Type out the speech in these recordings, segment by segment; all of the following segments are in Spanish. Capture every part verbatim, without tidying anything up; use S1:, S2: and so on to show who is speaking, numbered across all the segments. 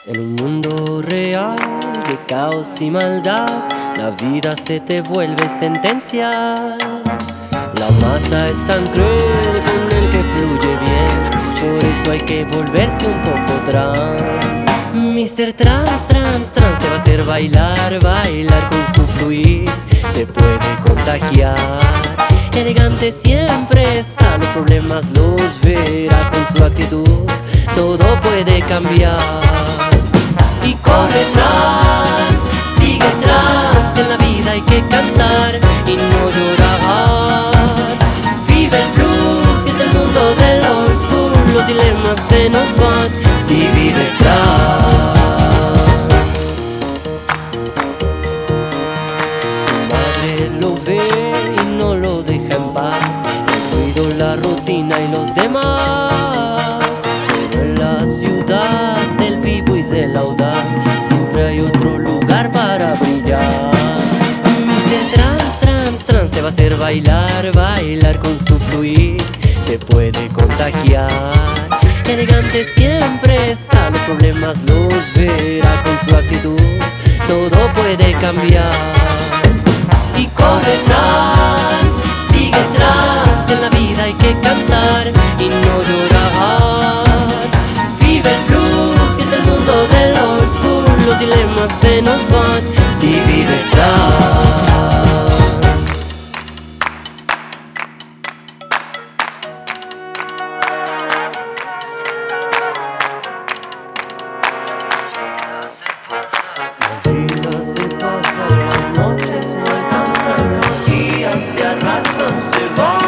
S1: En un mundo real de caos y maldad, la vida se te vuelve sentencia. La masa es tan cruel con el que fluye bien, por eso hay que volverse un poco trans. Mister Trans, trans, trans te va a hacer bailar, bailar con su fluir, te puede contagiar. Elegante siempre está, los problemas los verá, con su actitud todo puede cambiar. Y corre trans, sigue trans, en la vida hay que cantar y no llorar. Vive el blues, siente el mundo del old school, los dilemas se nos van si vives trans. Su madre lo ve y no lo deja en paz, el ruido, la rutina y los demás. Pero en la ciudad del vivo y del audaz siempre hay otro lugar para brillar. Mister Trans, trans, trans te va a hacer bailar, bailar con su fluir, te puede contagiar. Elegante siempre está, los problemas los verá, con su actitud todo puede cambiar. Y corre trans, sigue trans, en la vida hay que cantar y no llorar. Vive el blues, siente el mundo del old school, los dilemas se nos van si vives trans. La vida se pasa, las noches no alcanzan, los días se arrasan, se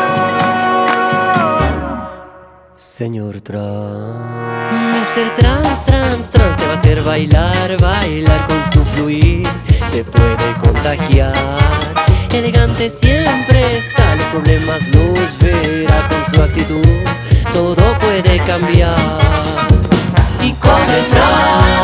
S1: van. Señor Trans, Mister Trans, trans, trans te va a hacer bailar, bailar con su fluir, te puede contagiar. Elegante siempre está, los problemas los verá, con su actitud todo puede cambiar. Y corre trans,